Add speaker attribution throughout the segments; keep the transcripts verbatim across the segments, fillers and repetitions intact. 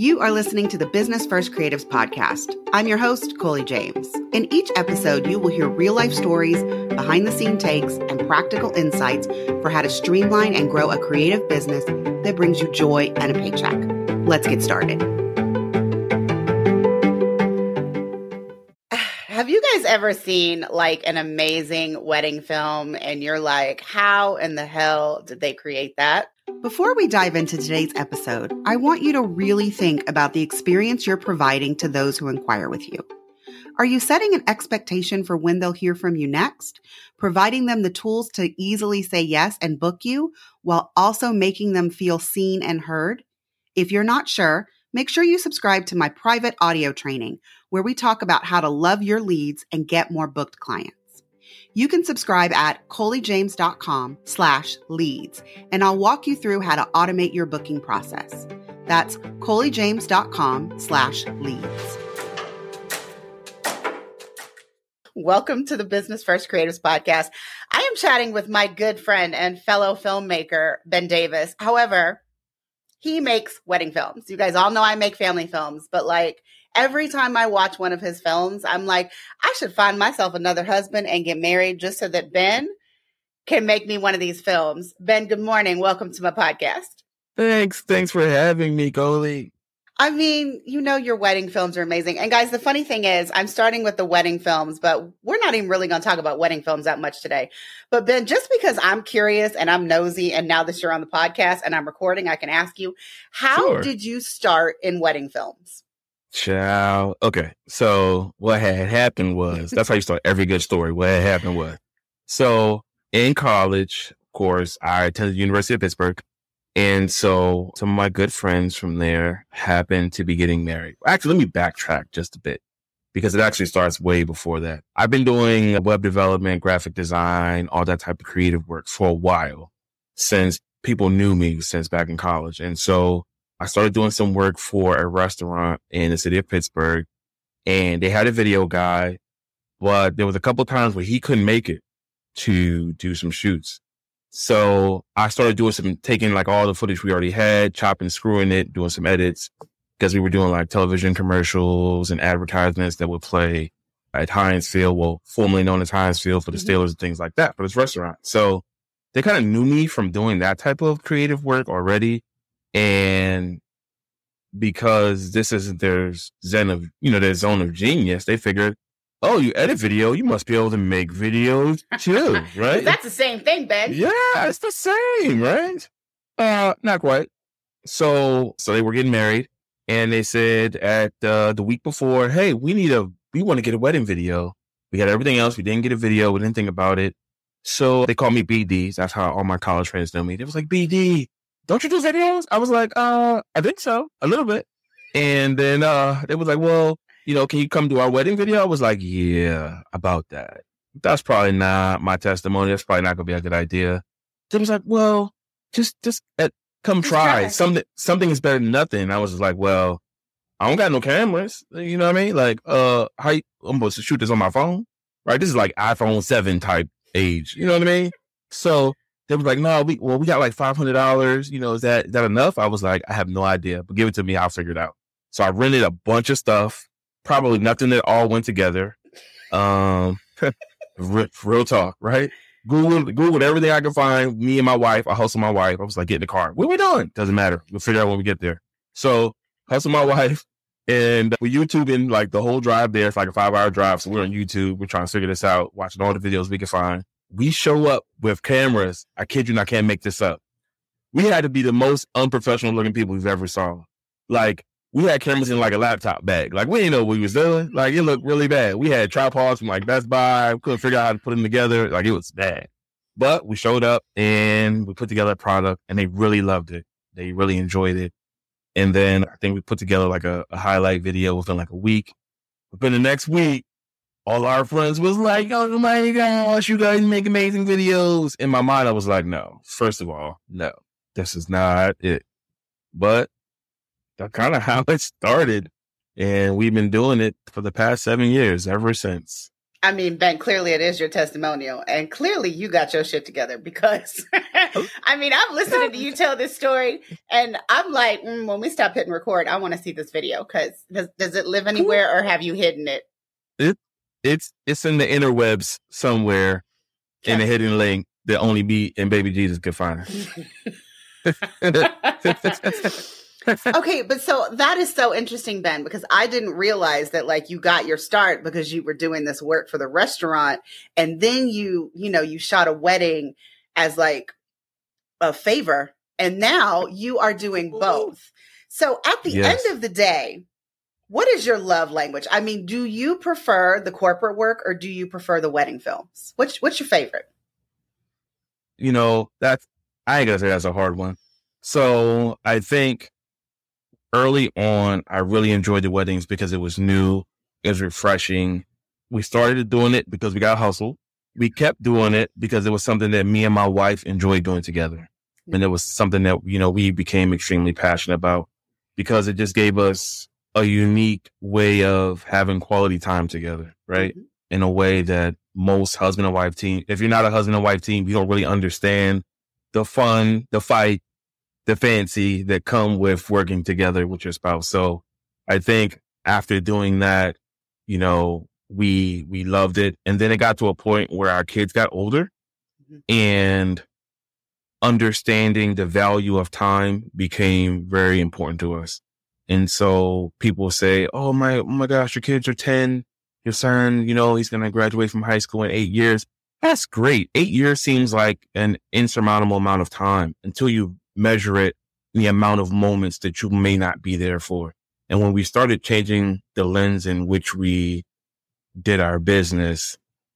Speaker 1: You are listening to the Business First Creatives podcast. I'm your host, Coley James. In each episode, you will hear real-life stories, behind-the-scene takes, and practical insights for how to streamline and grow a creative business that brings you joy and a paycheck. Let's get started. Have you guys ever seen like an amazing wedding film and you're like, how in the hell did they create that? Before we dive into today's episode, I want you to really think about the experience you're providing to those who inquire with you. Are you setting an expectation for when they'll hear from you next, providing them the tools to easily say yes and book you, while also making them feel seen and heard? If you're not sure, make sure you subscribe to my private audio training, where we talk about how to love your leads and get more booked clients. You can subscribe at coleyjames.com slash leads, and I'll walk you through how to automate your booking process. That's coleyjames.com slash leads. Welcome to the Business First Creatives podcast. I am chatting with my good friend and fellow filmmaker, Ben Davis. However, he makes wedding films. You guys all know I make family films, but like every time I watch one of his films, I'm like, I should find myself another husband and get married just so that Ben can make me one of these films. Ben, good morning. Welcome to my podcast.
Speaker 2: Thanks. Thanks for having me, Coley.
Speaker 1: I mean, you know, your wedding films are amazing. And guys, the funny thing is I'm starting with the wedding films, but we're not even really going to talk about wedding films that much today. But Ben, just because I'm curious and I'm nosy, and now that you're on the podcast and I'm recording, I can ask you, how
Speaker 2: Sure.
Speaker 1: did you start in wedding films?
Speaker 2: Ciao. Okay. So what had happened was, that's how you start every good story. What had happened was, so in college, of course, I attended the University of Pittsburgh. And so some of my good friends from there happened to be getting married. Actually, let me backtrack just a bit, because it actually starts way before that. I've been doing web development, graphic design, all that type of creative work for a while, since people knew me since back in college. And so I started doing some work for a restaurant in the city of Pittsburgh, and they had a video guy, but there was a couple of times where he couldn't make it to do some shoots. So I started doing some, taking like all the footage we already had, chopping, screwing it, doing some edits, because we were doing like television commercials and advertisements that would play at Heinz Field, well, formerly known as Heinz Field for the
Speaker 1: Mm-hmm.
Speaker 2: Steelers and things like that for this restaurant. So they kind of knew me from doing that type of creative work already. And because this isn't their zen of, you know, their zone of genius, they figured, oh, you edit video, you must be able to make videos too, right?
Speaker 1: That's the same thing, Ben.
Speaker 2: Yeah, it's the same, right? Uh, not quite. So, so they were getting married, and they said at uh, the week before, hey, we need a, we want to get a wedding video. We got everything else. We didn't get a video. We didn't think about it. So they called me B D. That's how all my college friends know me. They was like, B D, don't you do videos? I was like, uh, I think so, a little bit. And then uh, they was like, well, you know, can you come do our wedding video? I was like, yeah, about that. That's probably not my testimony. That's probably not going to be a good idea. They was like, well, just, just uh, come
Speaker 1: Just
Speaker 2: try.
Speaker 1: try.
Speaker 2: Something, something is better than nothing. I was just like, well, I don't got no cameras. You know what I mean? Like, uh, how you, I'm supposed to shoot this on my phone, right? This is like iPhone seven type age. You know what I mean? So they was like, no, we, well, we got like five hundred dollars. You know, is that, is that enough? I was like, I have no idea, but give it to me. I'll figure it out. So I rented a bunch of stuff. Probably nothing that all went together. Um, real, real talk, right? Google, Googled everything I could find. Me and my wife, I hustled my wife. I was like, get in the car. What are we doing? Doesn't matter. We'll figure out when we get there. So hustled my wife, and we YouTubing like the whole drive there. It's like a five hour drive. So we're on YouTube. We're trying to figure this out, watching all the videos we can find. We show up with cameras. I kid you not, I can't make this up. We had to be the most unprofessional looking people we've ever saw. Like, we had cameras in like a laptop bag. Like, we didn't know what we was doing. Like, it looked really bad. We had tripods from like Best Buy. We couldn't figure out how to put them together. Like, it was bad. But we showed up and we put together a product, and they really loved it. They really enjoyed it. And then I think we put together like a, a highlight video within like a week. Within the next week, all our friends was like, oh my gosh, you guys make amazing videos. In my mind, I was like, no, first of all, no, this is not it. But that's kind of how it started. And we've been doing it for the past seven years, ever since.
Speaker 1: I mean, Ben, clearly it is your testimonial. And clearly you got your shit together because, I mean, I'm listening to you tell this story and I'm like, mm, when we stop hitting record, I want to see this video because does, does it live anywhere or have you hidden it?
Speaker 2: It It's it's in the interwebs somewhere okay. in a hidden link that only me and baby Jesus could find.
Speaker 1: Okay, but so that is so interesting, Ben, because I didn't realize that like you got your start because you were doing this work for the restaurant and then you, you know, you shot a wedding as like a favor and now you are doing both. So at the yes. end of the day, what is your love language? I mean, do you prefer the corporate work or do you prefer the wedding films? Which what's your favorite?
Speaker 2: You know, that's I ain't gonna say that's a hard one. So I think early on, I really enjoyed the weddings because it was new. It was refreshing. We started doing it because we got hustled. We kept doing it because it was something that me and my wife enjoyed doing together. And it was something that, you know, we became extremely passionate about because it just gave us a unique way of having quality time together, right? Mm-hmm. In a way that most husband and wife team, if you're not a husband and wife team, you don't really understand the fun, the fight, the fancy that come with working together with your spouse. So I think after doing that, you know, we, we loved it. And then it got to a point where our kids got older mm-hmm. and understanding the value of time became very important to us. And so people say, oh my, oh my gosh, your kids are ten, your son, you know, he's going to graduate from high school in eight years. That's great. Eight years seems like an insurmountable amount of time until you measure it the amount of moments that you may not be there for. And when we started changing the lens in which we did our business,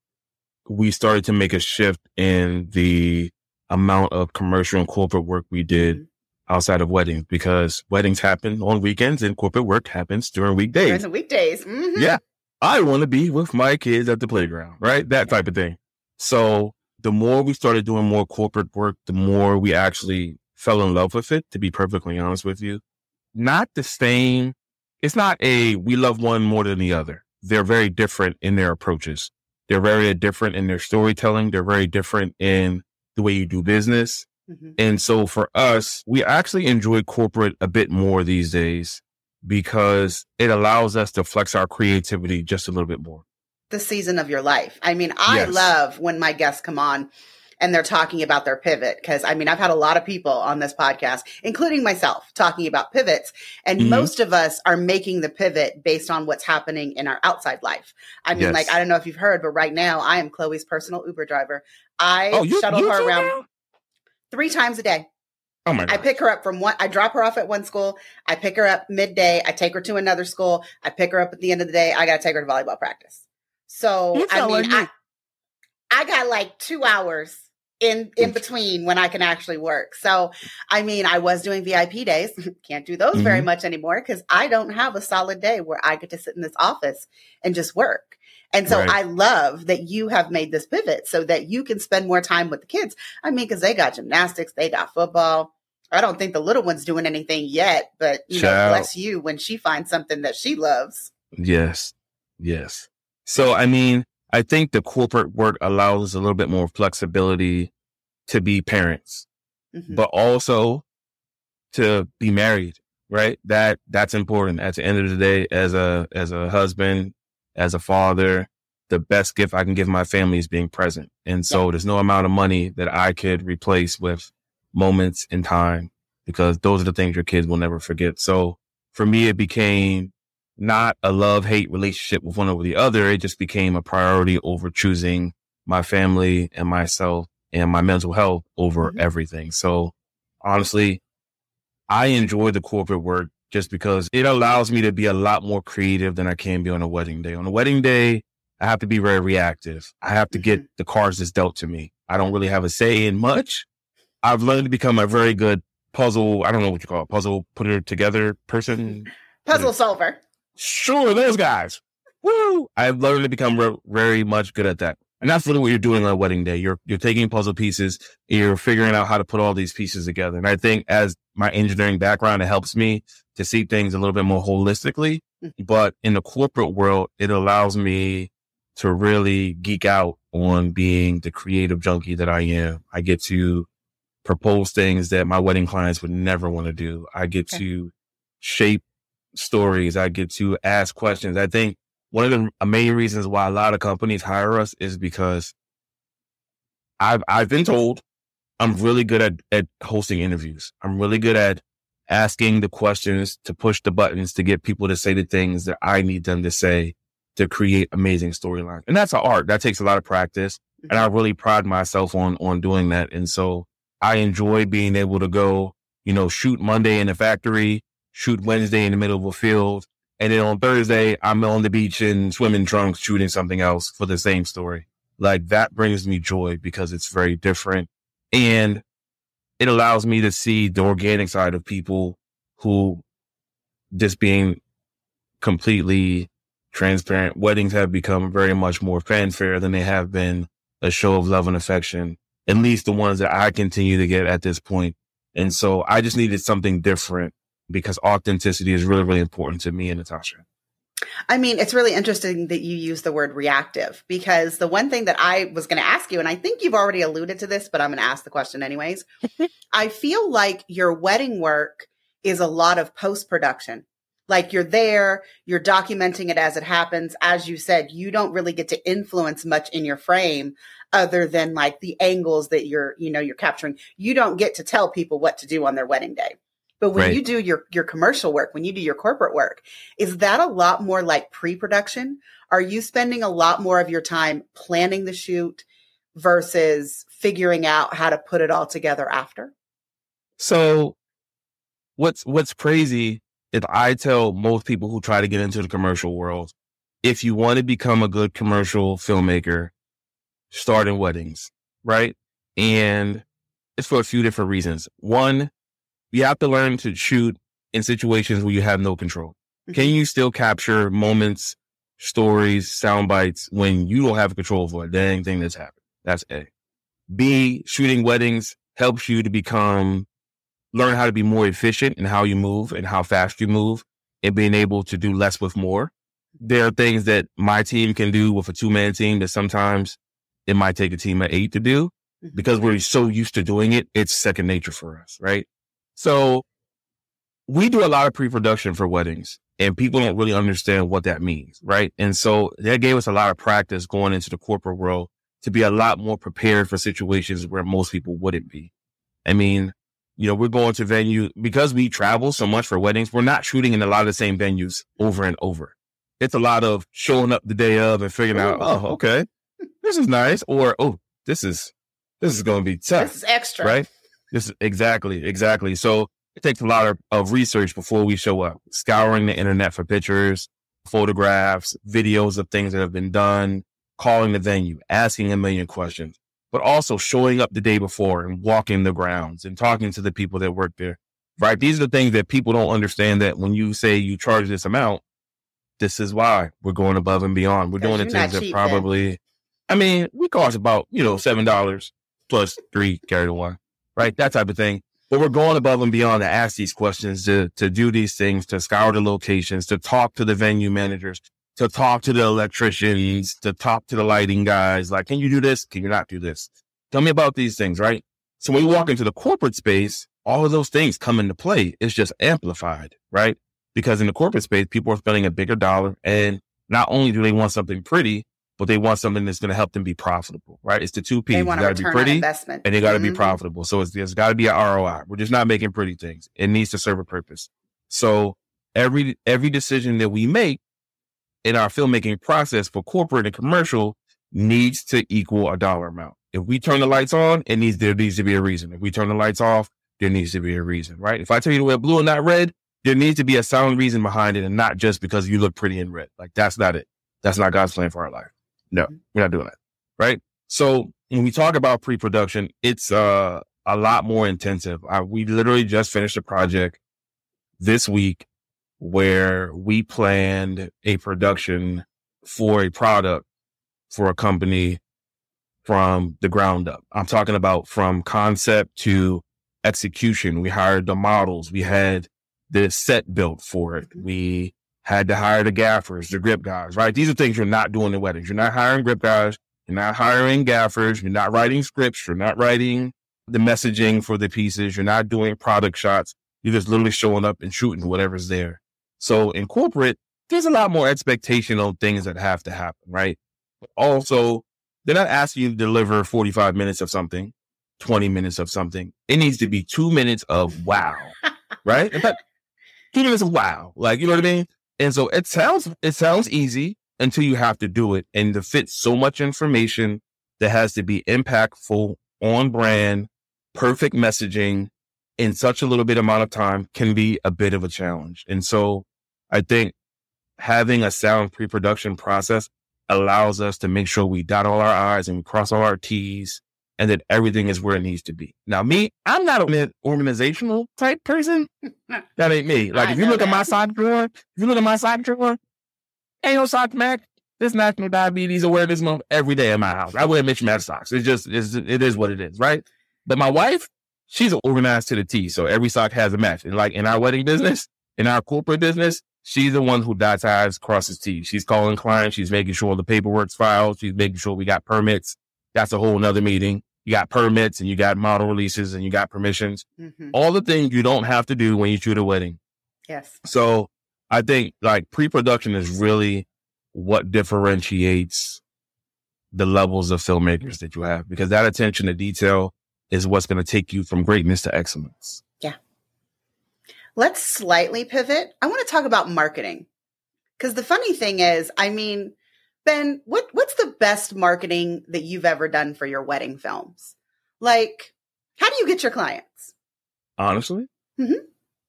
Speaker 2: we started to make a shift in the amount of commercial and corporate work we did outside of weddings, because weddings happen on weekends and corporate work happens during weekdays.
Speaker 1: During the weekdays. Mm-hmm.
Speaker 2: Yeah. I want to be with my kids at the playground, right? That type of thing. So the more we started doing more corporate work, the more we actually fell in love with it, to be perfectly honest with you. Not the same. It's not a, we love one more than the other. They're very different in their approaches. They're very different in their storytelling. They're very different in the way you do business. Mm-hmm. And so for us, we actually enjoy corporate a bit more these days because it allows us to flex our creativity just a little bit more.
Speaker 1: The season of your life. I mean, I yes. love when my guests come on and they're talking about their pivot. Cause I mean, I've had a lot of people on this podcast, including myself, talking about pivots. And mm-hmm. most of us are making the pivot based on what's happening in our outside life. I mean, yes. like, I don't know if you've heard, but right now I am Chloe's personal Uber driver. I oh, you, shuttle you her around now? three times a day.
Speaker 2: Oh my God.
Speaker 1: I pick her up from one, I drop her off at one school. I pick her up midday. I take her to another school. I pick her up at the end of the day. I got to take her to volleyball practice. So, I mean, like I, I got like two hours in, in between when I can actually work. So, I mean, I was doing V I P days. Can't do those mm-hmm. very much anymore because I don't have a solid day where I get to sit in this office and just work. And so right. I love that you have made this pivot so that you can spend more time with the kids. I mean, because they got gymnastics, they got football. I don't think the little one's doing anything yet, but you Child. know, bless you when she finds something that she loves.
Speaker 2: Yes. Yes. So, I mean, I think the corporate work allows a little bit more flexibility to be parents, mm-hmm. but also to be married, right? That that's important. At the end of the day, as a as a husband, as a father, the best gift I can give my family is being present. And so yeah. there's no amount of money that I could replace with moments in time, because those are the things your kids will never forget. So for me, it became not a love-hate relationship with one over the other. It just became a priority over choosing my family and myself and my mental health over mm-hmm. everything. So honestly, I enjoy the corporate work just because it allows me to be a lot more creative than I can be on a wedding day. On a wedding day, I have to be very reactive. I have to get the cards that's dealt to me. I don't really have a say in much. I've learned to become a very good puzzle, I don't know what you call it, puzzle putter together person.
Speaker 1: Puzzle solver.
Speaker 2: Sure, those guys. Woo! I've learned to become re- very much good at that. And that's really what you're doing on a wedding day. You're you're taking puzzle pieces, you're figuring out how to put all these pieces together. And I think as my engineering background, it helps me to see things a little bit more holistically. But in the corporate world, it allows me to really geek out on being the creative junkie that I am. I get to propose things that my wedding clients would never want to do. I get okay. to shape stories. I get to ask questions. I think one of the main reasons why a lot of companies hire us is because I've, I've been told I'm really good at, at hosting interviews. I'm really good at asking the questions to push the buttons to get people to say the things that I need them to say to create amazing storylines. And that's an art. That takes a lot of practice. Mm-hmm. And I really pride myself on, on doing that. And so I enjoy being able to go, you know, shoot Monday in the factory, shoot Wednesday in the middle of a field. And then on Thursday, I'm on the beach in swimming trunks shooting something else for the same story. Like that brings me joy because it's very different. And it allows me to see the organic side of people who, just being completely transparent, weddings have become very much more fanfare than they have been a show of love and affection, at least the ones that I continue to get at this point. And so I just needed something different because authenticity is really, really important to me and Natasha.
Speaker 1: I mean, it's really interesting that you use the word reactive, because the one thing that I was going to ask you, and I think you've already alluded to this, but I'm going to ask the question anyways. I feel like your wedding work is a lot of post-production. Like you're there, you're documenting it as it happens. As you said, you don't really get to influence much in your frame other than like the angles that you're, you know, you're capturing. You don't get to tell people what to do on their wedding day. But when right. you do your, your commercial work, when you do your corporate work, is that a lot more like pre-production? Are you spending a lot more of your time planning the shoot versus figuring out how to put it all together after?
Speaker 2: So what's, what's crazy is I tell most people who try to get into the commercial world, if you want to become a good commercial filmmaker, start in weddings, right? And it's for a few different reasons. One, you have to learn to shoot in situations where you have no control. Mm-hmm. Can you still capture moments, stories, sound bites when you don't have control over a dang thing that's happened? That's A. B, shooting weddings helps you to become, learn how to be more efficient in how you move and how fast you move and being able to do less with more. There are things that my team can do with a two-man team that sometimes it might take a team of eight to do because we're so used to doing it. It's second nature for us, right? So we do a lot of pre-production for weddings and people don't really understand what that means, right? And so that gave us a lot of practice going into the corporate world to be a lot more prepared for situations where most people wouldn't be. I mean, you know, we're going to venue because we travel so much for weddings. We're not shooting in a lot of the same venues over and over. It's a lot of showing up the day of and figuring out, oh, okay, this is nice. Or, oh, this is, this is going to be tough.
Speaker 1: This is extra.
Speaker 2: Right? This is exactly, exactly. So it takes a lot of, of research before we show up, scouring the internet for pictures, photographs, videos of things that have been done, calling the venue, asking a million questions, but also showing up the day before and walking the grounds and talking to the people that work there, right? These are the things that people don't understand, that when you say you charge this amount, this is why we're going above and beyond. We're doing the things that probably, then. I mean, we cost about, you know, seven dollars plus three carry the one, right? That type of thing. But we're going above and beyond to ask these questions, to, to do these things, to scour the locations, to talk to the venue managers, to talk to the electricians, to talk to the lighting guys. Like, can you do this? Can you not do this? Tell me about these things, right? So when you walk into the corporate space, all of those things come into play. It's just amplified, right? Because in the corporate space, people are spending a bigger dollar. And not only do they want something pretty, but they want something that's going to help them be profitable, right? It's the two P's.
Speaker 1: They want
Speaker 2: you
Speaker 1: got
Speaker 2: to be pretty
Speaker 1: investment.
Speaker 2: And they got to
Speaker 1: mm-hmm.
Speaker 2: be profitable. So it's, there's got to be an R O I. We're just not making pretty things. It needs to serve a purpose. So every, every decision that we make in our filmmaking process for corporate and commercial needs to equal a dollar amount. If we turn the lights on, it needs, there needs to be a reason. If we turn the lights off, there needs to be a reason, right? If I tell you to wear blue and not red, there needs to be a sound reason behind it and not just because you look pretty in red. Like, that's not it. That's not God's plan for our life. No, we're not doing that. Right. So when we talk about pre-production, it's uh, a lot more intensive. I, we literally just finished a project this week where we planned a production for a product for a company from the ground up. I'm talking about from concept to execution. We hired the models. We had the set built for it. We had to hire the gaffers, the grip guys, right? These are things you're not doing in weddings. You're not hiring grip guys. You're not hiring gaffers. You're not writing scripts. You're not writing the messaging for the pieces. You're not doing product shots. You're just literally showing up and shooting whatever's there. So in corporate, there's a lot more expectation on things that have to happen, right? But also, they're not asking you to deliver forty-five minutes of something, twenty minutes of something. It needs to be two minutes of wow, right? In fact, two minutes of wow. Like, you know what I mean? And so it sounds, it sounds easy until you have to do it. And to fit so much information that has to be impactful, on brand, perfect messaging in such a little bit amount of time can be a bit of a challenge. And so I think having a sound pre-production process allows us to make sure we dot all our I's and we cross all our T's and that everything is where it needs to be. Now, me, I'm not an organizational type person. That ain't me. Like, I if you look that. at my sock drawer, if you look at my sock drawer, ain't no sock Mac. This National Diabetes Awareness Month every day in my house. I wear mismatched socks. It's just, it's, it is what it is, right? But my wife, she's organized to the T. So every sock has a match. And like in our wedding business, in our corporate business, she's the one who dots I's, crosses T's. She's calling clients. She's making sure the paperwork's filed. She's making sure we got permits. That's a whole nother meeting. You got permits and you got model releases and you got permissions. Mm-hmm. All the things you don't have to do when you shoot a wedding.
Speaker 1: Yes.
Speaker 2: So I think like pre-production is really what differentiates the levels of filmmakers that you have, because that attention to detail is what's going to take you from greatness to excellence.
Speaker 1: Yeah. Let's slightly pivot. I want to talk about marketing, because the funny thing is, I mean, Ben, what what's the best marketing that you've ever done for your wedding films? Like, how do you get your clients?
Speaker 2: Honestly,
Speaker 1: mm-hmm.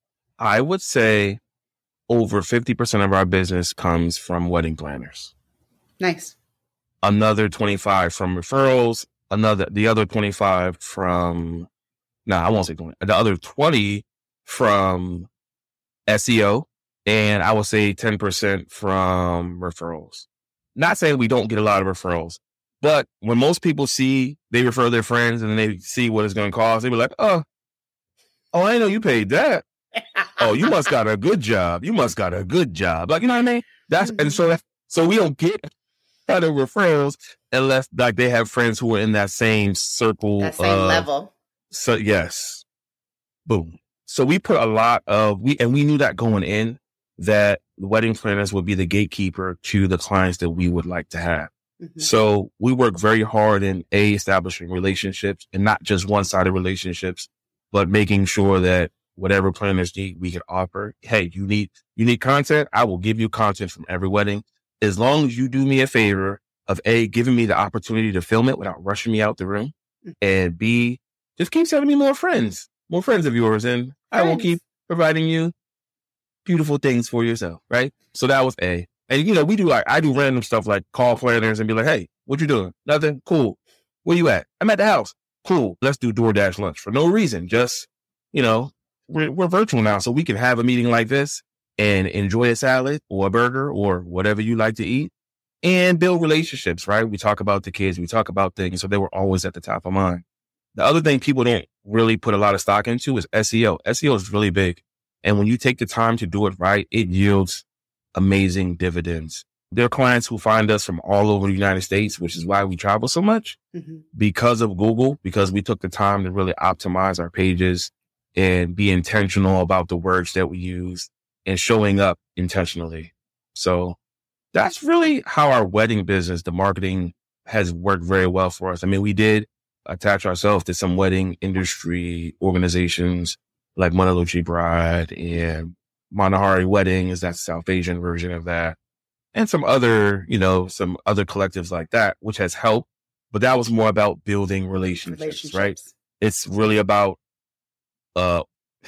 Speaker 2: I would say over fifty percent of our business comes from wedding planners.
Speaker 1: Nice.
Speaker 2: Another twenty-five from referrals. Another, the other twenty-five from, no, nah, I won't say twenty. The other twenty from S E O. And I would say ten percent from referrals. Not saying we don't get a lot of referrals, but when most people see, they refer their friends and then they see what it's going to cost, they be like, oh, oh, I didn't know you paid that. Oh, you must got a good job. You must got a good job. Like, you know what I mean? That's, mm-hmm. and so, that, so we don't get kind of referrals unless like they have friends who are in that same circle.
Speaker 1: That same uh, level.
Speaker 2: So yes. Boom. So we put a lot of, we, and we knew that going in, that the wedding planners would be the gatekeeper to the clients that we would like to have. Mm-hmm. So we work very hard in A, establishing relationships, and not just one-sided relationships, but making sure that whatever planners need, we can offer. Hey, you need, you need content. I will give you content from every wedding. As long as you do me a favor of A, giving me the opportunity to film it without rushing me out the room, mm-hmm. and B, just keep sending me more friends, more friends of yours. And friends. I will keep providing you beautiful things for yourself, right? So that was A. And, you know, we do like, I do random stuff like call planners and be like, hey, what you doing? Nothing? Cool. Where you at? I'm at the house. Cool. Let's do DoorDash lunch for no reason. Just, you know, we're, we're virtual now, so we can have a meeting like this and enjoy a salad or a burger or whatever you like to eat and build relationships, right? We talk about the kids. We talk about things. So they were always at the top of mind. The other thing people don't really put a lot of stock into is S E O. S E O is really big. And when you take the time to do it right, it yields amazing dividends. There are clients who find us from all over the United States, which is why we travel so much, mm-hmm. because of Google, because we took the time to really optimize our pages and be intentional about the words that we use and showing up intentionally. So that's really how our wedding business, the marketing, has worked very well for us. I mean, we did attach ourselves to some wedding industry organizations like Monalochi Bride and Manahari Weddings, that's the South Asian version of that, and some other, you know, some other collectives like that, which has helped. But that was more about building relationships, relationships. right? It's really about uh,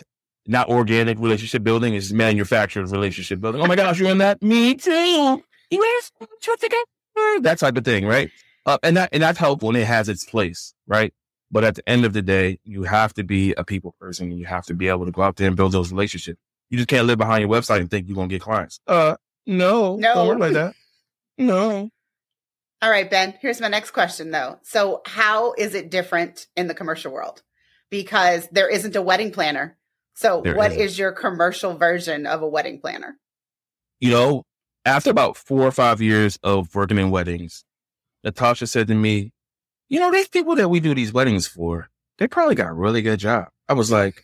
Speaker 2: not organic relationship building, it's manufactured relationship building. Oh my gosh, you're in that? Me too. You that type of thing, right? Uh, and that and that's helpful, and it has its place, right? But at the end of the day, you have to be a people person, and you have to be able to go out there and build those relationships. You just can't live behind your website and think you're going to get clients. Uh, no,
Speaker 1: no.
Speaker 2: Don't worry like that. No.
Speaker 1: All right, Ben, here's my next question though. So how is it different in the commercial world? Because there isn't a wedding planner. So there what isn't. is your commercial version of a wedding planner?
Speaker 2: you know, after about four or five years of working in weddings, Natasha said to me, you know, these people that we do these weddings for, they probably got a really good job. I was like,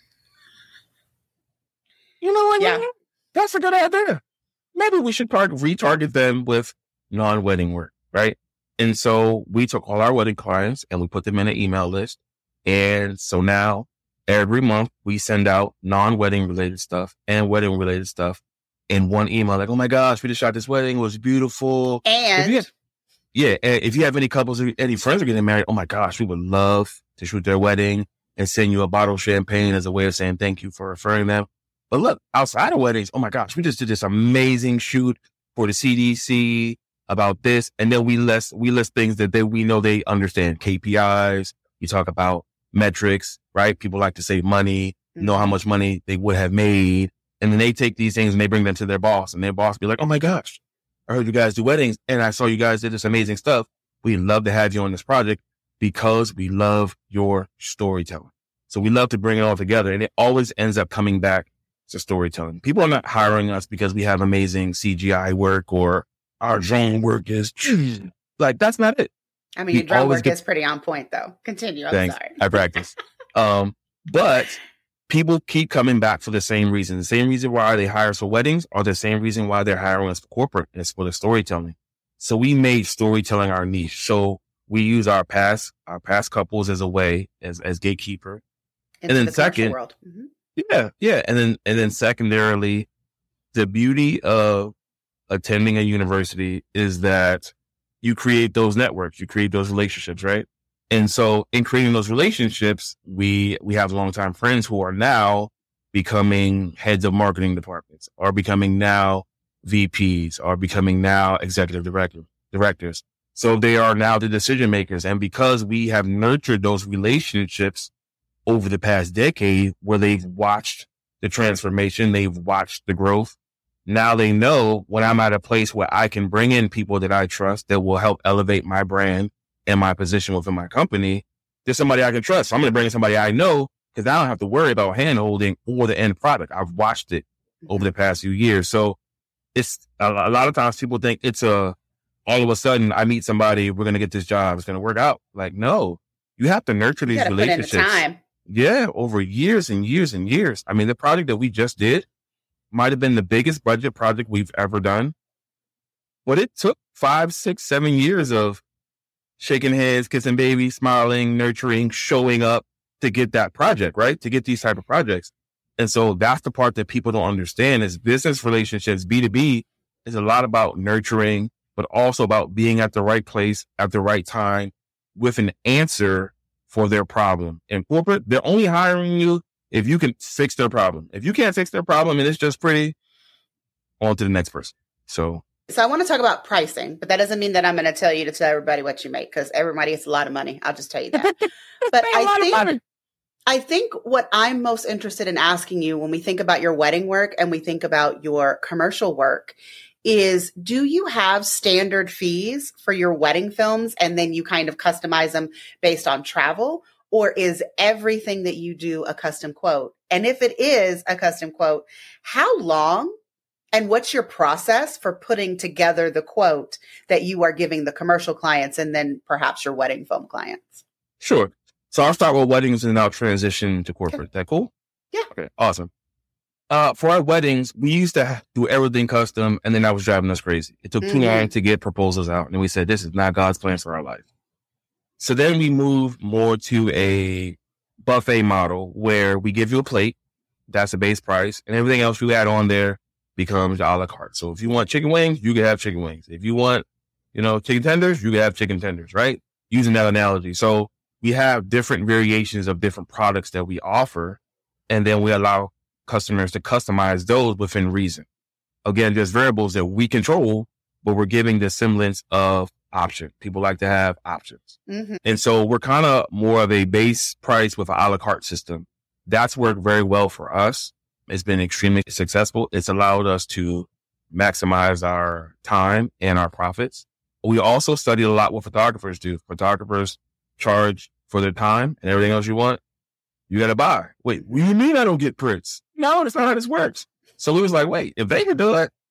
Speaker 2: you know what?
Speaker 1: Yeah.
Speaker 2: Man? That's a good idea. Maybe we should tar- retarget them with non-wedding work, right? And so we took all our wedding clients and we put them in an email list. And so now every month we send out non-wedding related stuff and wedding related stuff in one email. Like, oh my gosh, we just shot this wedding. It was beautiful.
Speaker 1: And
Speaker 2: have, yeah, and if you have any couples, or any friends are getting married, oh my gosh, we would love to shoot their wedding and send you a bottle of champagne as a way of saying thank you for referring them. But look, outside of weddings, oh my gosh, we just did this amazing shoot for the C D C about this. And then we list, we list things that they, we know they understand. K P Is, you talk about metrics, right? People like to save money, mm-hmm. know how much money they would have made. And then they take these things and they bring them to their boss, and their boss be like, oh my gosh, I heard you guys do weddings and I saw you guys did this amazing stuff. We'd love to have you on this project because we love your storytelling. So we love to bring it all together, and it always ends up coming back to storytelling. People are not hiring us because we have amazing C G I work or our drone work is like, that's not it.
Speaker 1: I mean, your drone work get, is pretty on point though. Continue. I'm
Speaker 2: thanks.
Speaker 1: sorry.
Speaker 2: I practice. um, but people keep coming back for the same reason. The same reason why they hire us for weddings are the same reason why they're hiring us for corporate. It's for the storytelling. So we made storytelling our niche. So we use our past, our past couples as a way, as, as gatekeeper.
Speaker 1: Into
Speaker 2: and then
Speaker 1: the
Speaker 2: second,
Speaker 1: world. Mm-hmm.
Speaker 2: yeah, yeah. And then, and then secondarily, the beauty of attending a university is that you create those networks, you create those relationships, right? And so in creating those relationships, we, we have longtime friends who are now becoming heads of marketing departments, or becoming now V Ps, or becoming now executive director, directors. So they are now the decision makers. And because we have nurtured those relationships over the past decade, where they've watched the transformation, they've watched the growth. Now they know when I'm at a place where I can bring in people that I trust that will help elevate my brand and my position within my company. There's somebody I can trust. So I'm going to bring in somebody I know, because I don't have to worry about hand holding or the end product. I've watched it over the past few years. So it's a, a lot of times people think it's a, all of a sudden I meet somebody, we're going to get this job, it's going to work out. Like, no, you have to nurture these relationships.
Speaker 1: Put in the time.
Speaker 2: Yeah, over years and years and years. I mean, the project that we just did might have been the biggest budget project we've ever done, but it took five, six, seven years of shaking heads, kissing babies, smiling, nurturing, showing up to get that project, right? To get these type of projects. And so that's the part that people don't understand is business relationships, B two B, is a lot about nurturing, but also about being at the right place at the right time with an answer for their problem. In corporate, they're only hiring you if you can fix their problem. If you can't fix their problem and it's just pretty, on to the next person. So,
Speaker 1: so I want to talk about pricing, but that doesn't mean that I'm going to tell you to tell everybody what you make, because everybody gets a lot of money. I'll just tell you that. But I think, I think what I'm most interested in asking you when we think about your wedding work and we think about your commercial work is, do you have standard fees for your wedding films and then you kind of customize them based on travel? Or is everything that you do a custom quote? And if it is a custom quote, how long and what's your process for putting together the quote that you are giving the commercial clients and then perhaps your wedding film clients?
Speaker 2: Sure. So I'll start with weddings and now transition to corporate.
Speaker 1: Okay.
Speaker 2: That cool?
Speaker 1: Yeah.
Speaker 2: Okay, awesome. Uh, for our weddings, we used to do everything custom, and then that was driving us crazy. It took mm-hmm. too long to get proposals out, and we said, this is not God's plans for our life. So then we moved more to a buffet model where we give you a plate, that's a base price, and everything else you add on there becomes a la carte. So if you want chicken wings, you can have chicken wings. If you want, you know, chicken tenders, you can have chicken tenders, right? Using that analogy. So we have different variations of different products that we offer, and then we allow customers to customize those within reason. Again, there's variables that we control, but we're giving the semblance of option. People like to have options. Mm-hmm. And so we're kind of more of a base price with an a la carte system. That's worked very well for us. It's been extremely successful. It's allowed us to maximize our time and our profits. We also studied a lot what photographers do. Photographers charge for their time, and everything else you want, you got to buy. Wait, what do you mean I don't get prints? No, that's not how this works. So we was like, wait, if they can do it,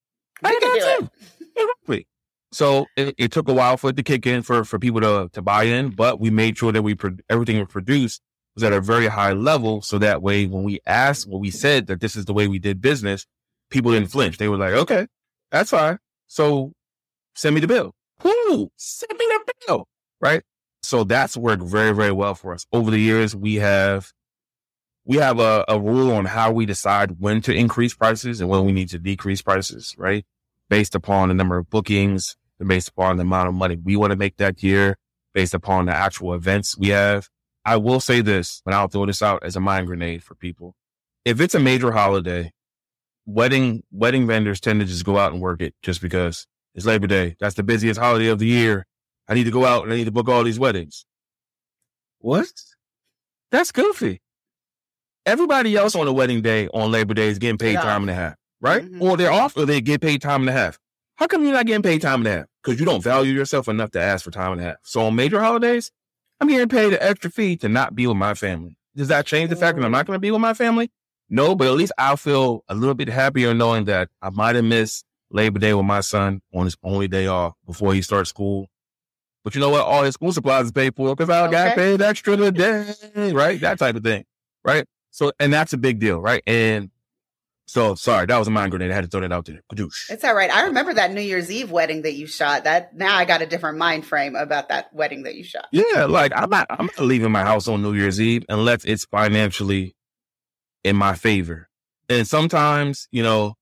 Speaker 1: I can do
Speaker 2: it. Exactly. So it, it took a while for it to kick in for, for people to, to buy in, but we made sure that we pro- everything we produced was at a very high level. So that way, when we asked, when we said that this is the way we did business, people didn't flinch. They were like, okay, that's fine. So send me the bill. Woo, send me the bill. Right. So that's worked very, very well for us. Over the years, we have we have a, a rule on how we decide when to increase prices and when we need to decrease prices, right? Based upon the number of bookings and based upon the amount of money we want to make that year, based upon the actual events we have. I will say this, and I'll throw this out as a mind grenade for people. If it's a major holiday, wedding wedding vendors tend to just go out and work it just because it's Labor Day. That's the busiest holiday of the year. I need to go out and I need to book all these weddings. What? That's goofy. Everybody else on a wedding day on Labor Day is getting paid yeah. time and a half, right? Mm-hmm. Or they're off or they get paid time and a half. How come you're not getting paid time and a half? Because you don't value yourself enough to ask for time and a half. So on major holidays, I'm getting paid an extra fee to not be with my family. Does that change the fact that I'm not going to be with my family? No, but at least I'll feel a little bit happier knowing that I might have missed Labor Day with my son on his only day off before he starts school. But you know what? All his school supplies is paid for because I okay. got paid extra today, right? That type of thing, right? So, and that's a big deal, right? And so, sorry, that was a mind grenade. I had to throw that out there. Kadoosh.
Speaker 1: It's all right. I remember that New Year's Eve wedding that you shot. That now I got a different mind frame about that wedding that you shot.
Speaker 2: Yeah, like I'm not, I'm not leaving my house on New Year's Eve unless it's financially in my favor. And sometimes, you know,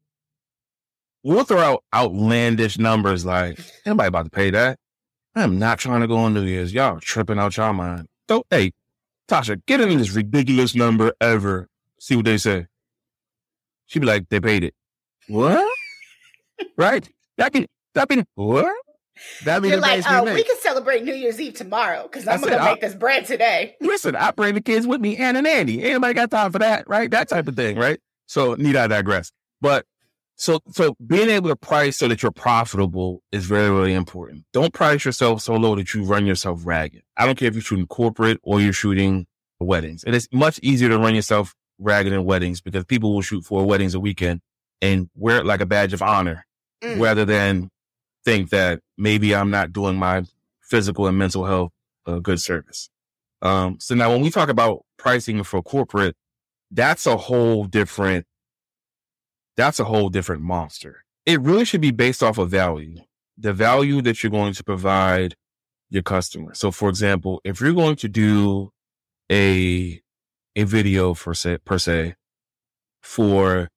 Speaker 2: we'll throw out outlandish numbers like, anybody about to pay that? I'm not trying to go on New Year's. Y'all tripping out y'all mind. So, hey, Tasha, get in this ridiculous number ever. See what they say. She'd be like, they paid it. What? Right? That can, that can, what?
Speaker 1: That means You're like, oh, we can celebrate New Year's Eve tomorrow because I'm going to make this bread today.
Speaker 2: Listen, I bring the kids with me, Ann and Andy. Anybody got time for that, right? That type of thing, right? So, need I digress. But, so, so being able to price so that you're profitable is very, really important. Don't price yourself so low that you run yourself ragged. I don't care if you're shooting corporate or you're shooting weddings. It is much easier to run yourself ragged in weddings because people will shoot four weddings a weekend and wear it like a badge of honor mm. rather than think that maybe I'm not doing my physical and mental health a good service. Um, so now when we talk about pricing for corporate, that's a whole different, that's a whole different monster. It really should be based off of value, the value that you're going to provide your customer. So for example, if you're going to do a, a video for say, per se for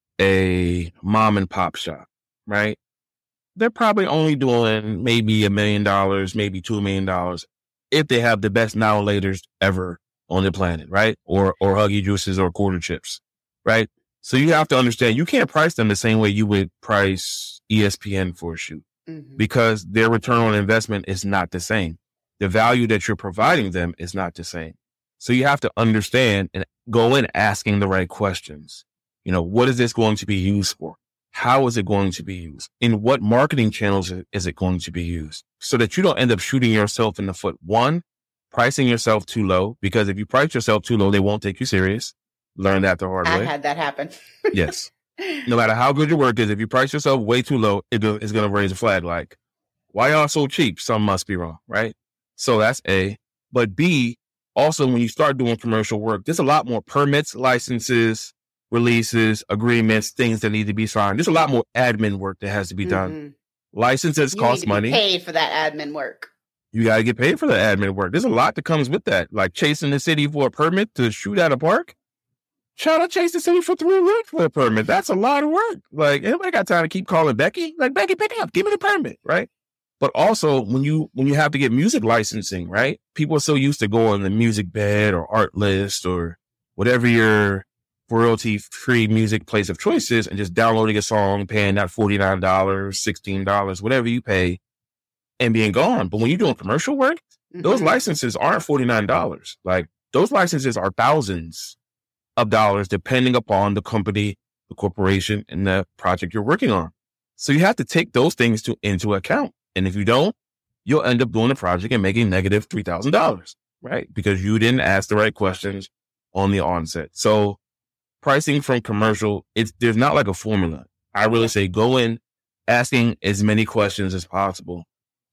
Speaker 2: a mom and pop shop, right? They're probably only doing maybe a million dollars, maybe two million dollars if they have the best now laters ever on the planet, right? Or, or Huggy Juices or Quarter Chips, right? So you have to understand you can't price them the same way you would price E S P N for a shoot mm-hmm. because their return on investment is not the same. The value that you're providing them is not the same. So you have to understand and go in asking the right questions. You know, what is this going to be used for? How is it going to be used? In what marketing channels is it going to be used? So that you don't end up shooting yourself in the foot. One, pricing yourself too low, because if you price yourself too low, they won't take you serious. Learn that the hard
Speaker 1: I
Speaker 2: way.
Speaker 1: I had that happen.
Speaker 2: Yes. No matter how good your work is, if you price yourself way too low, it, it's going to raise a flag like, why y'all so cheap? Something must be wrong, right? So that's A. But B, also when you start doing commercial work, there's a lot more permits, licenses, releases, agreements, things that need to be signed. There's a lot more admin work that has to be done. Mm-hmm. Licenses
Speaker 1: you
Speaker 2: cost
Speaker 1: need to
Speaker 2: money.
Speaker 1: Be paid for that admin work.
Speaker 2: You got to get paid for the admin work. There's a lot that comes with that, like chasing the city for a permit to shoot at a park. Child, I chased the city for three weeks for a permit. That's a lot of work. Like, anybody got time to keep calling Becky? Like, Becky, pick up, give me the permit, right? But also, when you when you have to get music licensing, right? People are so used to going on the Music Bed or Artlist or whatever your royalty-free music place of choice is, and just downloading a song, paying that forty-nine dollars, sixteen dollars, whatever you pay, and being gone. But when you're doing commercial work, mm-hmm. those licenses aren't forty-nine dollars. Like, those licenses are thousands of dollars depending upon the company, the corporation, and the project you're working on. So you have to take those things to into account. And if you don't, you'll end up doing a project and making negative three thousand dollars, right? Because you didn't ask the right questions on the onset. So pricing from commercial, it's there's not like a formula. I really say go in asking as many questions as possible.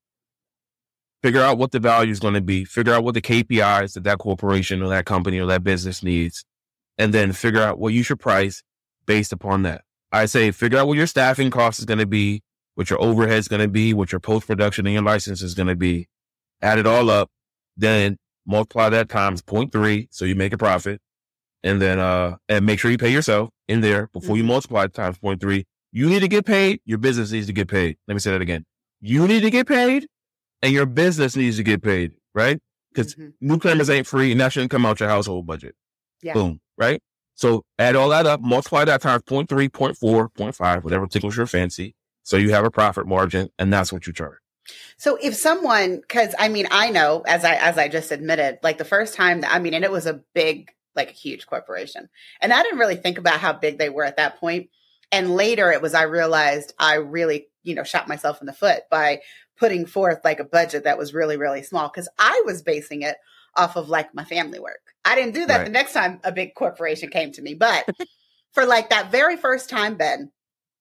Speaker 2: Figure out what the value is going to be. Figure out what the K P Is that that corporation or that company or that business needs. And then figure out what you should price based upon that. I say figure out what your staffing cost is going to be, what your overhead is going to be, what your post-production and your license is going to be. Add it all up. Then multiply that times zero point three so you make a profit. And then uh, and make sure you pay yourself in there before you multiply it times zero point three. You need to get paid. Your business needs to get paid. Let me say that again. You need to get paid. And your business needs to get paid, right? Because mm-hmm. new cameras ain't free, and that shouldn't come out your household budget. Yeah. Boom, right? So add all that up, multiply that times zero point three, zero point four, zero point five, whatever tickles your fancy. So you have a profit margin, and that's what you charge.
Speaker 1: So if someone, because I mean, I know, as I as I just admitted, like the first time, that, I mean, and it was a big, like a huge corporation. And I didn't really think about how big they were at that point. And later it was, I realized I really, you know, shot myself in the foot by putting forth like a budget that was really, really small because I was basing it off of like my family work. I didn't do that right. the next time a big corporation came to me. But for like that very first time, Ben,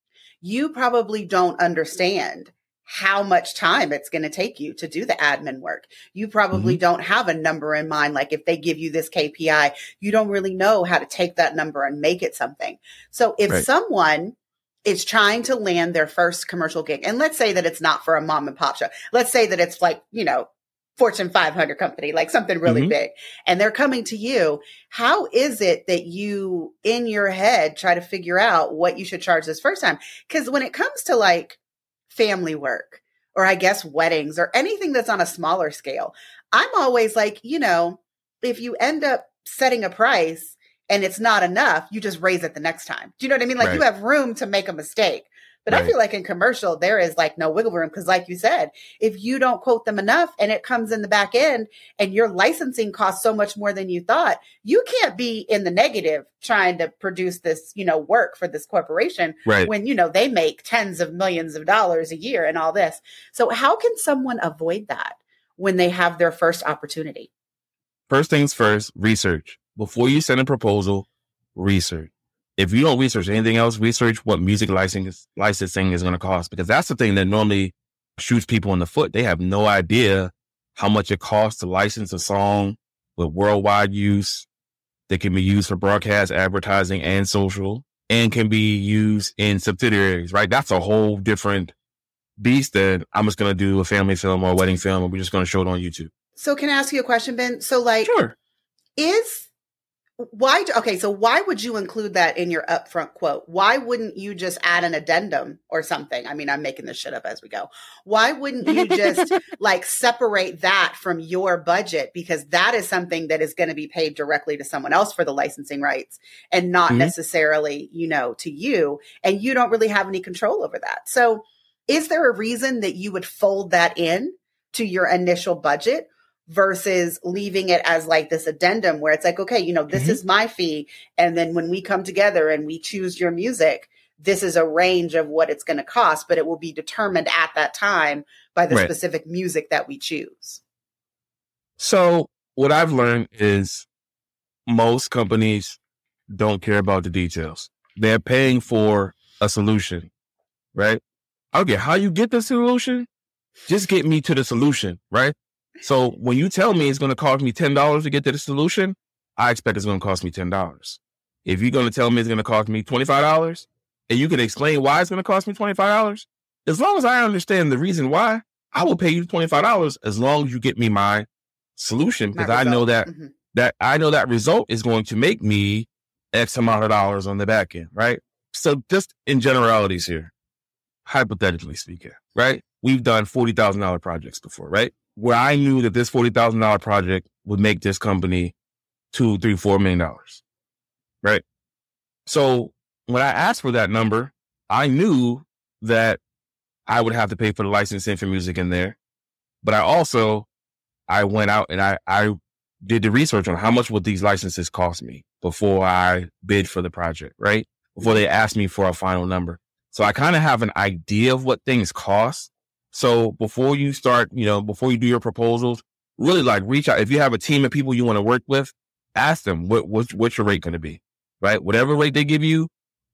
Speaker 1: you probably don't understand how much time it's going to take you to do the admin work. You probably mm-hmm. don't have a number in mind. Like if they give you this K P I, you don't really know how to take that number and make it something. So if right. someone is trying to land their first commercial gig, and let's say that it's not for a mom and pop show. Let's say that it's like, you know, Fortune five hundred company, like something really mm-hmm. big, and they're coming to you. How is it that you, in your head, try to figure out what you should charge this first time? Because when it comes to like family work, or I guess weddings, or anything that's on a smaller scale, I'm always like, you know, if you end up setting a price and it's not enough, you just raise it the next time. Do you know what I mean? Like right. you have room to make a mistake. But right. I feel like in commercial, there is like no wiggle room. Because like you said, if you don't quote them enough and it comes in the back end and your licensing costs so much more than you thought, you can't be in the negative trying to produce this, you know, work for this corporation right. when, you know, they make tens of millions of dollars a year and all this. So how can someone avoid that when they have their first opportunity?
Speaker 2: First things first, research. Before you send a proposal, research. If you don't research anything else, research what music licensing, licensing is going to cost, because that's the thing that normally shoots people in the foot. They have no idea how much it costs to license a song with worldwide use that can be used for broadcast, advertising, and social, and can be used in subsidiaries, right? That's a whole different beast that I'm just going to do a family film or a wedding film, and we're just going to show it on YouTube.
Speaker 1: So can I ask you a question, Ben? So like,
Speaker 2: sure.
Speaker 1: is... Why? Okay, so why would you include that in your upfront quote? Why wouldn't you just add an addendum or something? I mean, I'm making this shit up as we go. Why wouldn't you just like separate that from your budget? Because that is something that is going to be paid directly to someone else for the licensing rights and not mm-hmm. necessarily, you know, to you. And you don't really have any control over that. So is there a reason that you would fold that in to your initial budget versus leaving it as like this addendum where it's like, okay, you know, this mm-hmm. is my fee. And then when we come together and we choose your music, this is a range of what it's going to cost, but it will be determined at that time by the right. specific music that we choose.
Speaker 2: So what I've learned is most companies don't care about the details. They're paying for a solution, right? Okay, how you get the solution? Just get me to the solution, right? So when you tell me it's going to cost me ten dollars to get to the solution, I expect it's going to cost me ten dollars. If you're going to tell me it's going to cost me twenty-five dollars and you can explain why it's going to cost me twenty-five dollars, as long as I understand the reason why, I will pay you twenty-five dollars as long as you get me my solution, because I know that, mm-hmm. that I know that result is going to make me X amount of dollars on the back end, right? So just in generalities here, hypothetically speaking, right? We've done forty thousand dollars projects before, right? Where I knew that this forty thousand dollars project would make this company two, three, four million dollars, right? So when I asked for that number, I knew that I would have to pay for the licensing for music in there. But I also, I went out and I, I did the research on how much would these licenses cost me before I bid for the project, right? Before they asked me for a final number. So I kind of have an idea of what things cost. So before you start, you know, before you do your proposals, really like reach out. If you have a team of people you want to work with, ask them what, what what's your rate going to be, right? Whatever rate they give you,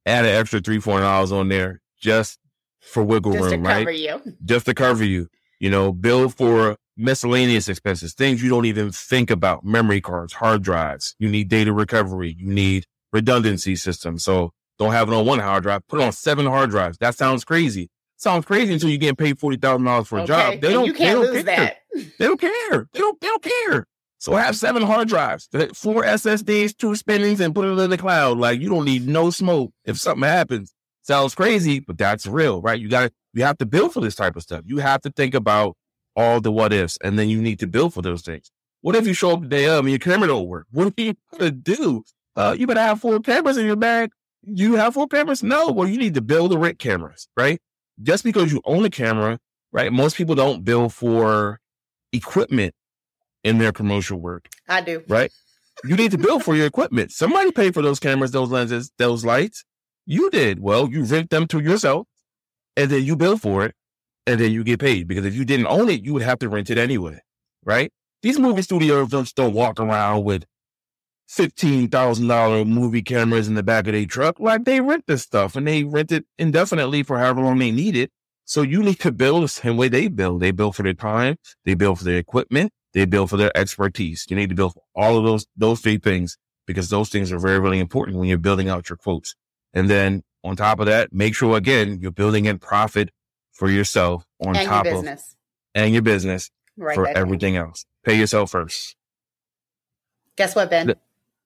Speaker 2: add an extra three, four dollars on there just for wiggle
Speaker 1: Just
Speaker 2: room,
Speaker 1: to cover
Speaker 2: right?
Speaker 1: you.
Speaker 2: Just to cover you. You know, bill for miscellaneous expenses, things you don't even think about, memory cards, hard drives. You need data recovery. You need redundancy systems. So don't have it on one hard drive. Put it on seven hard drives. That sounds crazy. Sounds crazy until you get paid forty thousand dollars for a
Speaker 1: Okay.
Speaker 2: job. They
Speaker 1: And
Speaker 2: don't,
Speaker 1: you
Speaker 2: they
Speaker 1: can't
Speaker 2: don't
Speaker 1: lose
Speaker 2: care.
Speaker 1: that.
Speaker 2: They don't care. They don't, they don't care. So have seven hard drives, four S S Ds, two spinnings, and put it in the cloud. Like, you don't need no smoke if something happens. Sounds crazy, but that's real, right? You got to, you have to build for this type of stuff. You have to think about all the what ifs, and then you need to build for those things. What if you show up the day of and your camera don't work? What are you going to do? Uh, you better have four cameras in your bag. You have four cameras? No. Well, you need to build the rent cameras, right? Just because you own a camera, right? Most people don't bill for equipment in their commercial work.
Speaker 1: I do.
Speaker 2: Right? You need to bill for your equipment. Somebody paid for those cameras, those lenses, those lights. You did. Well, you rent them to yourself, and then you bill for it, and then you get paid. Because if you didn't own it, you would have to rent it anyway, right? These movie studios just don't walk around with fifteen thousand dollars movie cameras in the back of their truck. Like, they rent this stuff, and they rent it indefinitely for however long they need it. So you need to bill the same way they bill. They bill for their time. They bill for their equipment. They bill for their expertise. You need to bill for all of those, those three things, because those things are very, really important when you're building out your quotes. And then on top of that, make sure, again, you're building in profit for yourself on
Speaker 1: And
Speaker 2: top
Speaker 1: your
Speaker 2: of
Speaker 1: business.
Speaker 2: and your business
Speaker 1: Right.
Speaker 2: for everything else. Pay yourself first.
Speaker 1: Guess what, Ben?
Speaker 2: The-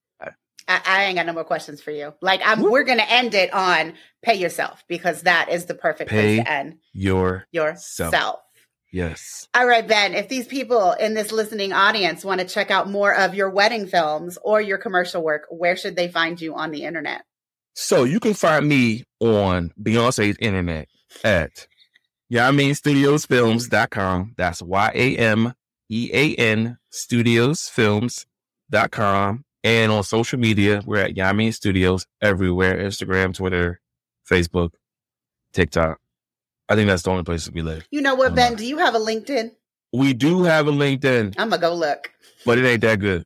Speaker 1: I, I ain't got no more questions for you. Like, I'm, we're going to end it on pay yourself, because that is the perfect
Speaker 2: Pay
Speaker 1: place to end.
Speaker 2: Yourself.
Speaker 1: Yourself.
Speaker 2: Yes.
Speaker 1: All right, Ben, if these people in this listening audience want to check out more of your wedding films or your commercial work, where should they find you on the internet?
Speaker 2: So you can find me on Beyonce's internet at Yamean Studios Films dot com. That's Y A M E A N Studios Films dot com. And on social media, we're at Yamean Studios everywhere. Instagram, Twitter, Facebook, TikTok. I think that's the only places we live.
Speaker 1: You know what, Ben?
Speaker 2: Uh,
Speaker 1: Do you have a LinkedIn?
Speaker 2: We do have a LinkedIn,
Speaker 1: I'm going to go look.
Speaker 2: but it ain't that good.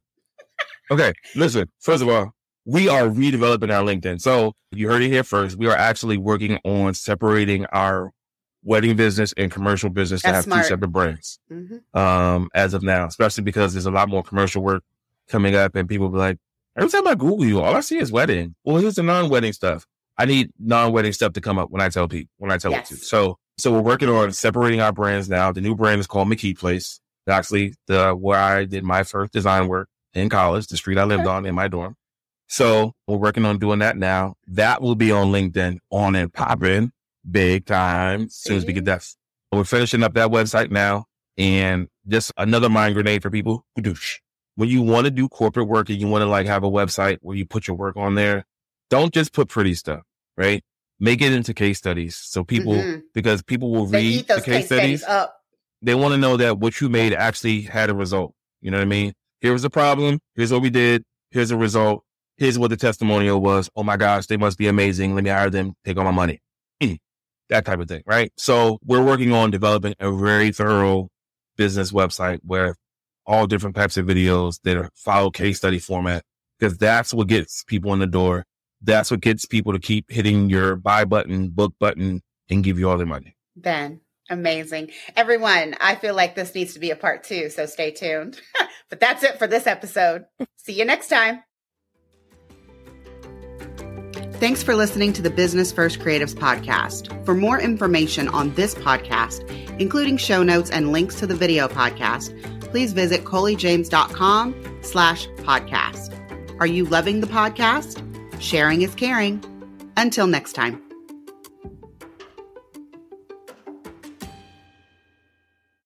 Speaker 2: Okay, listen, first of all, we are redeveloping our LinkedIn. So you heard it here first. We are actually working on separating our wedding business and commercial business to
Speaker 1: That's
Speaker 2: have
Speaker 1: smart.
Speaker 2: two separate brands
Speaker 1: Mm-hmm.
Speaker 2: um, as of now, especially because there's a lot more commercial work coming up, and people be like, every time I Google you, all I see is wedding. Well, here's the non-wedding stuff. I need non-wedding stuff to come up when I tell people, when I tell
Speaker 1: Yes.
Speaker 2: it to. So, so we're working on separating our brands now. The new brand is called McKee Place. Actually, the where I did my first design work in college, the street I lived
Speaker 1: Okay.
Speaker 2: on in my dorm. So we're working on doing that now. That will be on LinkedIn, on and popping big time as soon as we get that. We're finishing up that website now. And just another mind grenade for people. When you want to do corporate work and you want to like have a website where you put your work on there, don't just put pretty stuff, right? Make it into case studies. So people,
Speaker 1: Mhm.
Speaker 2: because people will
Speaker 1: They
Speaker 2: read
Speaker 1: eat those
Speaker 2: the case
Speaker 1: case studies
Speaker 2: studies.
Speaker 1: up.
Speaker 2: They want to know that what you made actually had a result. You know what I mean? Here was the problem. Here's what we did. Here's the result. Here's what the testimonial was. Oh my gosh, they must be amazing. Let me hire them. Take all my money. That type of thing, right? So we're working on developing a very thorough business website where all different types of videos that are follow case study format, because that's what gets people in the door. That's what gets people to keep hitting your buy button, book button, and give you all their money.
Speaker 1: Ben, amazing. Everyone, I feel like this needs to be a part two, so stay tuned. But that's it for this episode. See you next time. Thanks for listening to the Business First Creatives podcast. For more information on this podcast, including show notes and links to the video podcast, please visit coleyjames.com slash podcast. Are you loving the podcast? Sharing is caring. Until next time.